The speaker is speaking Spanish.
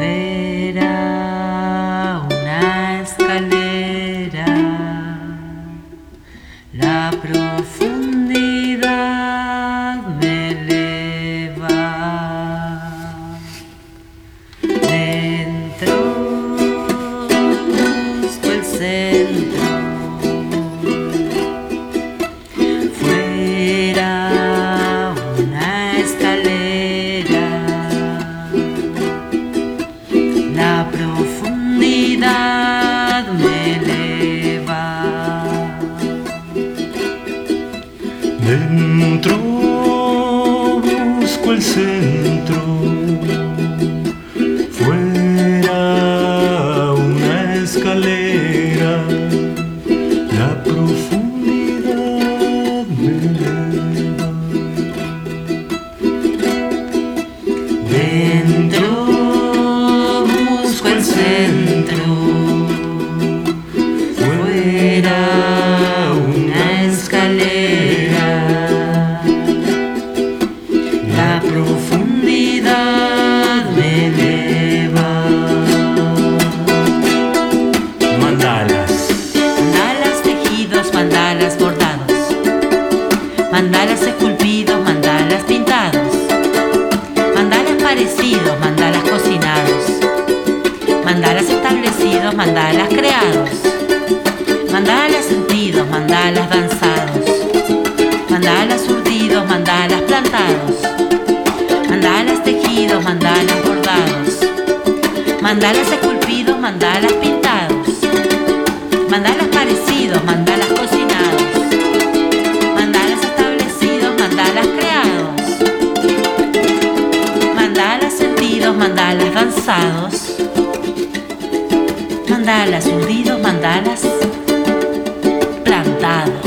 Fuera una escalera, la profundidad me eleva. Dentro busco el centro, fuera una escalera, la profundidad me eleva. Dentro busco el centro, fuera una escalera, la profundidad me eleva. Dentro busco el centro, fuera una escalera, la profundidad me eleva. Mandalas, Mandalas tejidos, mandalas bordados, mandalas esculpidos, mandalas pintados, mandalas parecidos, mandalas cocinados, mandalas establecidos, mandalas creados, mandalas sentidos, mandalas danzados, mandalas urdidos, mandalas plantados, mandalas tejidos, mandalas bordados, mandalas esculpidos, mandalas pintados, mandalas parecidos, mandalas cocinados, mandalas establecidos, mandalas creados, mandalas sentidos, mandalas danzados, mandalas hundidos, mandalas plantados.